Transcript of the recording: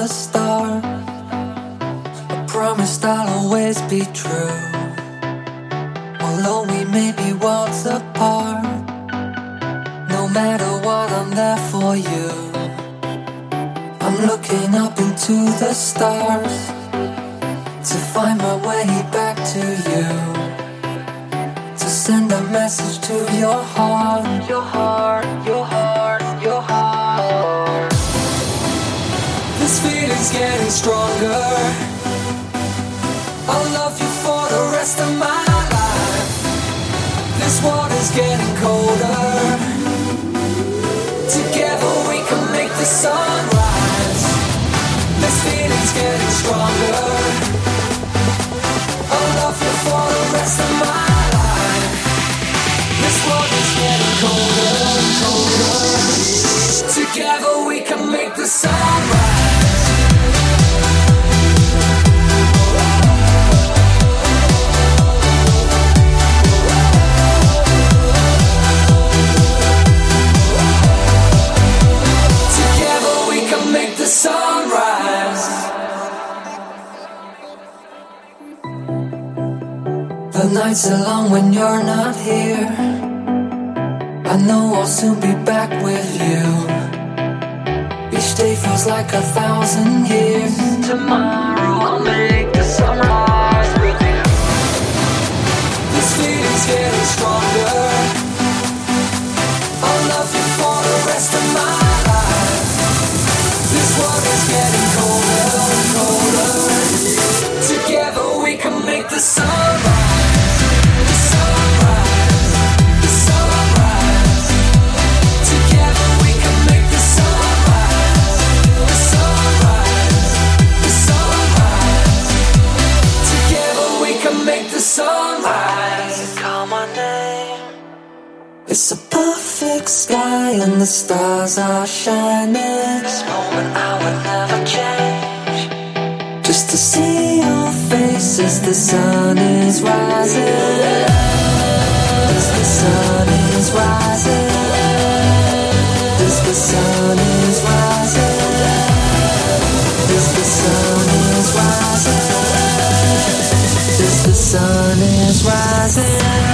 start. I promised I'll always be true. Although we may be worlds apart, no matter what, I'm there for you. I'm looking up into the stars to find my way back to you, to send a message to your heart, your heart, your heart, your heart. This feeling's getting stronger. I'll love you for the rest of my life. This water's getting colder. Together we can make the sun rise. This feeling's getting stronger. I'll love you for the rest of my life. This water's getting colder, colder. Together we can make the sun rise. Sunrise. The nights are long when you're not here. I know I'll soon be back with you. Each day feels like 1,000 years. Tomorrow I'll make the sunrise with you. This feeling's getting stronger. I'll love you for the rest of my life. This water's getting colder, colder. Together we can make the sunrise. The sunrise, the sunrise. Together we can make the sunrise. The sunrise, the sunrise. Together we can make the sunrise. Call my name. It's a perfect sky and the stars are shining. This moment I would never change. Just to see your face as the sun is rising. As the sun is rising. As the sun is rising. As the sun is rising. As the sun is rising.